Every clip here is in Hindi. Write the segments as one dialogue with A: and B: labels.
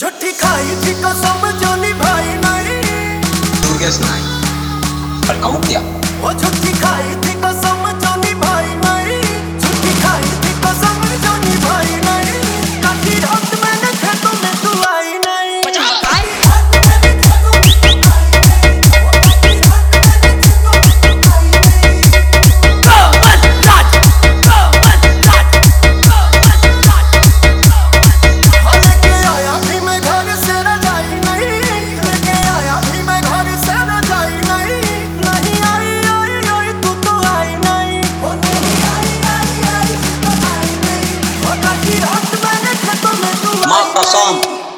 A: झूठी खाई थी कसम जो निभाई नहीं।
B: दुर्गेश नाई पर कहूँ क्या?
A: वो झूठी खाई थी कसम जो निभाई नहीं। झूठी खाई थी कसम जो निभाई नहीं। काटी रात मैंने खेतों में तू आई नहीं।
B: माँ कसम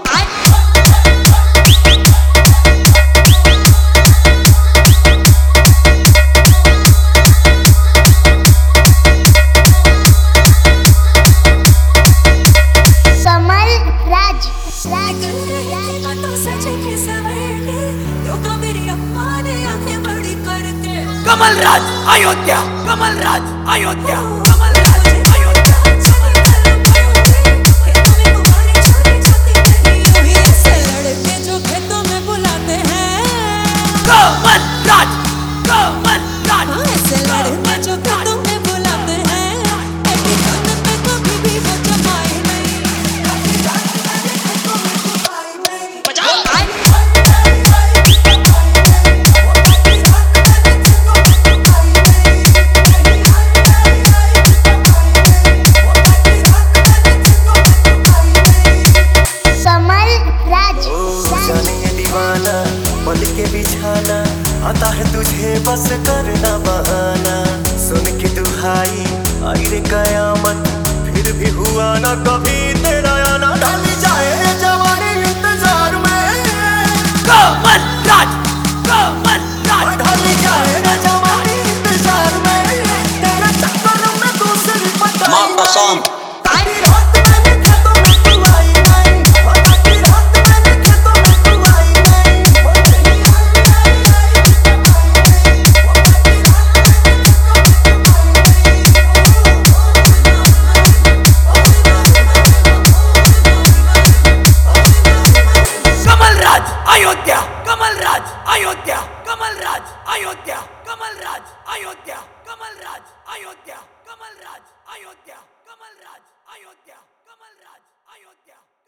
A: कमल राज अयोध्या, कमल राज अयोध्या, कमल राज अयोध्या। कमल राज, कमल राज,
C: ऐसे लड़के जो खेतों में बुलाते हैं, ऐसी धुन पे कभी भी वो जमाए नहीं।
A: पल के बिछाना आता है तुझे बस करना बहाना। सुन के दुहाई आई रे कयामत, फिर भी हुआ ना कभी तेरा आना। ढली जाए जवानी इंतजार में। कमल राज, कमल राज, ढली जाए जवानी इंतजार में। तेरे चक्कर में दूसरी पता
B: माँ कसम
A: अयोध्या, कमल राज अयोध्या, कमल राज अयोध्या, कमल राज अयोध्या, कमल राज अयोध्या, कमल राज अयोध्या, कमल राज अयोध्या, कमल राज अयोध्या।